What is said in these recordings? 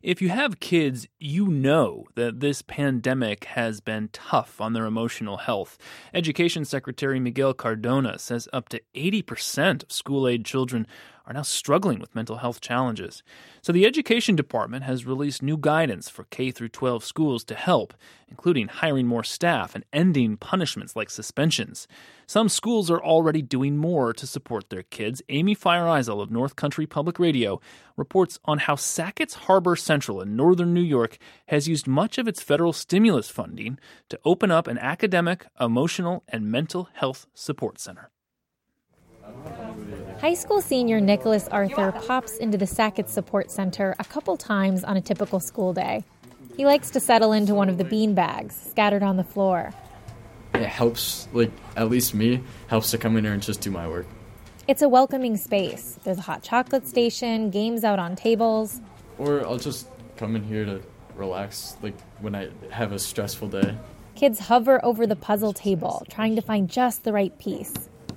If you have kids, you know that this pandemic has been tough on their emotional health. Education Secretary Miguel Cardona says up to 80% of school-age children are now struggling with mental health challenges. So the Education Department has released new guidance for K-12 schools to help, including hiring more staff and ending punishments like suspensions. Some schools are already doing more to support their kids. Amy Feiereisel of North Country Public Radio reports on how Sackett's Harbor Central in northern New York has used much of its federal stimulus funding to open up an academic, emotional, and mental health support center. High school senior Nicholas Arthur pops into the Sackett Support Center a couple times on a typical school day. He likes to settle into one of the bean bags scattered on the floor. It helps, at least me, helps to come in here and just do my work. It's a welcoming space. There's a hot chocolate station, games out on tables. Or I'll just come in here to relax, when I have a stressful day. Kids hover over the puzzle table, trying to find just the right piece.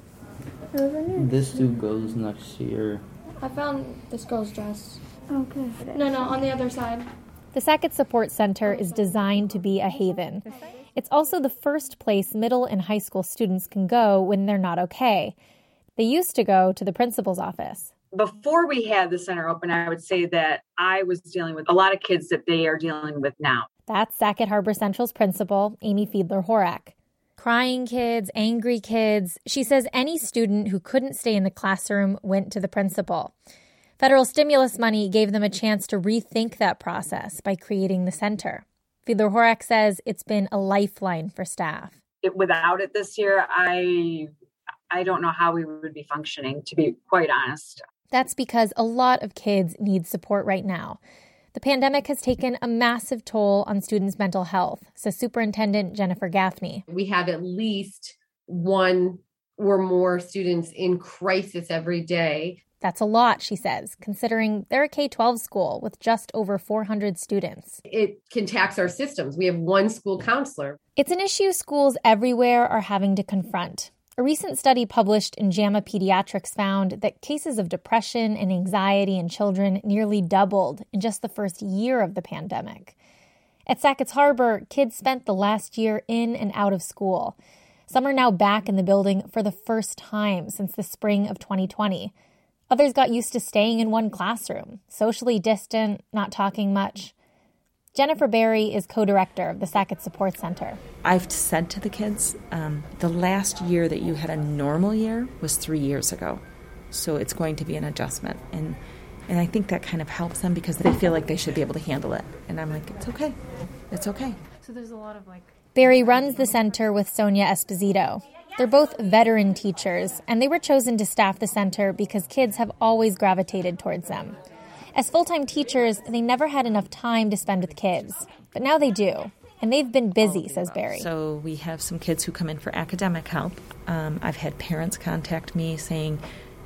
This dude goes next year. I found this girl's dress. Okay. No, on the other side. The Sackett Support Center is designed to be a haven. It's also the first place middle and high school students can go when they're not okay. They used to go to the principal's office. Before we had the center open, I would say that I was dealing with a lot of kids that they are dealing with now. That's Sackett Harbor Central's principal, Amy Fiedler-Horak. Crying kids, angry kids. She says any student who couldn't stay in the classroom went to the principal. Federal stimulus money gave them a chance to rethink that process by creating the center. Fiedler-Horak says it's been a lifeline for staff. Without it this year, I don't know how we would be functioning, to be quite honest. That's because a lot of kids need support right now. The pandemic has taken a massive toll on students' mental health, says Superintendent Jennifer Gaffney. We have at least one or more students in crisis every day. That's a lot, she says, considering they're a K-12 school with just over 400 students. It can tax our systems. We have one school counselor. It's an issue schools everywhere are having to confront. A recent study published in JAMA Pediatrics found that cases of depression and anxiety in children nearly doubled in just the first year of the pandemic. At Sackett's Harbor, kids spent the last year in and out of school. Some are now back in the building for the first time since the spring of 2020. Others got used to staying in one classroom, socially distant, not talking much. Jennifer Berry is co-director of the Sackett Support Center. I've said to the kids, the last year that you had a normal year was 3 years ago. So it's going to be an adjustment. And I think that kind of helps them because they feel like they should be able to handle it. And I'm like, it's okay. It's okay. So there's a lot of Berry runs the center with Sonia Esposito. They're both veteran teachers, and they were chosen to staff the center because kids have always gravitated towards them. As full-time teachers, they never had enough time to spend with kids. But now they do. And they've been busy, says Berry. So we have some kids who come in for academic help. I've had parents contact me saying,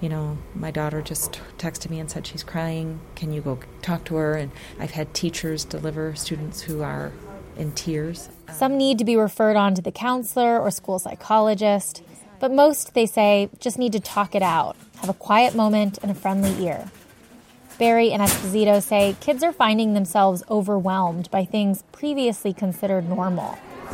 my daughter just texted me and said she's crying. Can you go talk to her? And I've had teachers deliver students who are in tears. Some need to be referred on to the counselor or school psychologist. But most, they say, just need to talk it out, have a quiet moment and a friendly ear. Berry and Esposito say kids are finding themselves overwhelmed by things previously considered normal.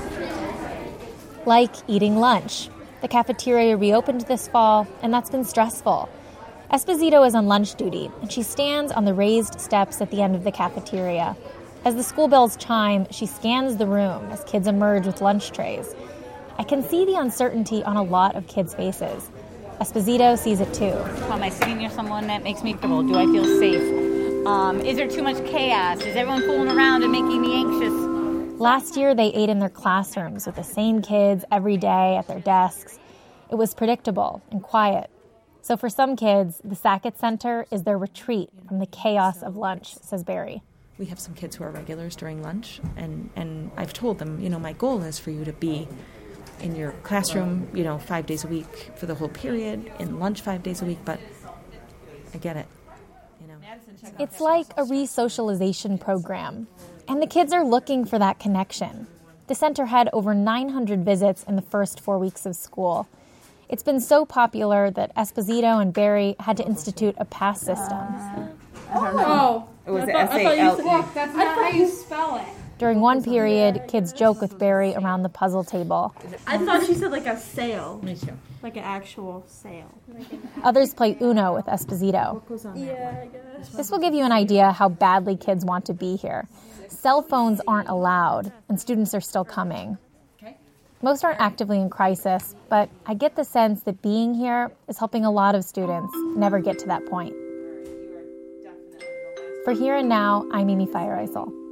Like eating lunch. The cafeteria reopened this fall, and that's been stressful. Esposito is on lunch duty, and she stands on the raised steps at the end of the cafeteria. As the school bells chime, she scans the room as kids emerge with lunch trays. I can see the uncertainty on a lot of kids' faces. Esposito sees it too. Am I sitting near someone that makes me comfortable? Do I feel safe? Is there too much chaos? Is everyone fooling around and making me anxious? Last year, they ate in their classrooms with the same kids every day at their desks. It was predictable and quiet. So for some kids, the Sackett Center is their retreat from the chaos of lunch, says Berry. We have some kids who are regulars during lunch, and I've told them, my goal is for you to be in your classroom, 5 days a week for the whole period, in lunch 5 days a week, but I get it. It's like a re-socialization program, and the kids are looking for that connection. The center had over 900 visits in the first 4 weeks of school. It's been so popular that Esposito and Berry had to institute a pass system. It was S-A-L-E. Look, that's not how you spell it. During one period, kids joke with Barry around the puzzle table. I thought she said like a sail. Me too. Like an actual sail. Others play Uno with Esposito. Yeah, I guess. This will give you an idea how badly kids want to be here. Cell phones aren't allowed, and students are still coming. Most aren't actively in crisis, but I get the sense that being here is helping a lot of students never get to that point. For Here and Now, I'm Amy Feiereisel.